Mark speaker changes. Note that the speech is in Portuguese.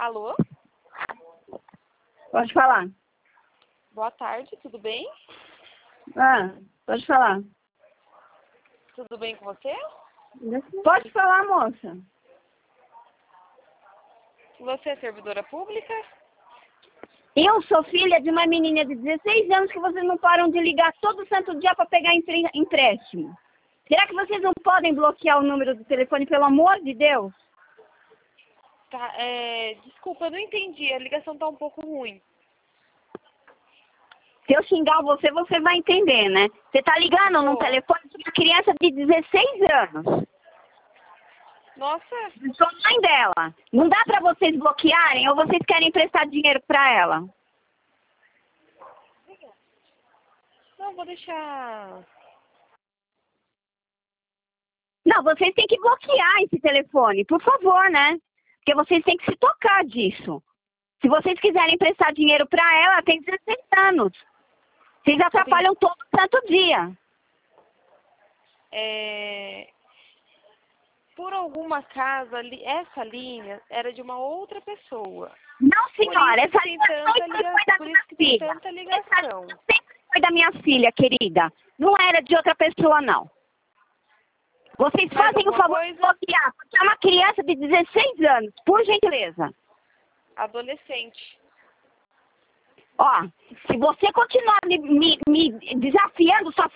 Speaker 1: Alô?
Speaker 2: Pode falar.
Speaker 1: Boa tarde, tudo bem?
Speaker 2: Pode falar.
Speaker 1: Tudo bem com você?
Speaker 2: Pode falar, moça.
Speaker 1: Você é servidora pública?
Speaker 2: Eu sou filha de uma menina de 16 anos que vocês não param de ligar todo santo dia para pegar empréstimo. Será que vocês não podem bloquear o número do telefone, pelo amor de Deus?
Speaker 1: Tá, desculpa, eu não entendi. A ligação tá um pouco ruim.
Speaker 2: Se eu xingar você, você vai entender, né? Você tá ligando num telefone de uma criança de 16 anos.
Speaker 1: Nossa!
Speaker 2: Eu sou mãe dela. Não dá pra vocês bloquearem ou vocês querem emprestar dinheiro pra ela?
Speaker 1: Não, vou deixar...
Speaker 2: Não, vocês têm que bloquear esse telefone, por favor, né? Porque vocês têm que se tocar disso. Se vocês quiserem emprestar dinheiro pra ela, ela tem 16 anos. Vocês atrapalham todo santo dia.
Speaker 1: Por alguma casa, essa linha era de uma outra pessoa.
Speaker 2: Não, senhora, essa linha
Speaker 1: tem tanta ligação.
Speaker 2: Sempre foi da minha filha, querida. Não era de outra pessoa, não. Vocês fazem o favor de bloquear, porque é uma criança de 16 anos, por gentileza.
Speaker 1: Adolescente.
Speaker 2: Ó, se você continuar me desafiando, sua